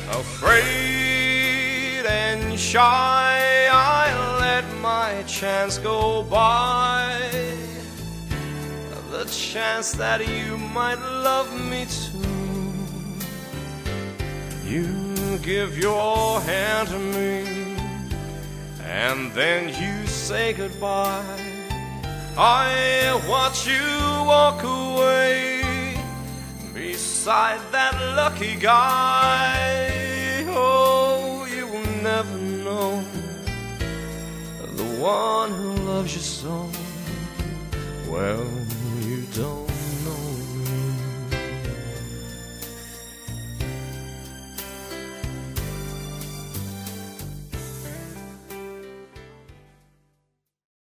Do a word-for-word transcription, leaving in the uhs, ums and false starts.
Afraid and shy, I let my chance go by, the chance that you might love me too. You give your hand to me, and then you say goodbye. I watch you walk away beside that lucky guy. Oh, you will never know the one who loves you so. Well, you don't.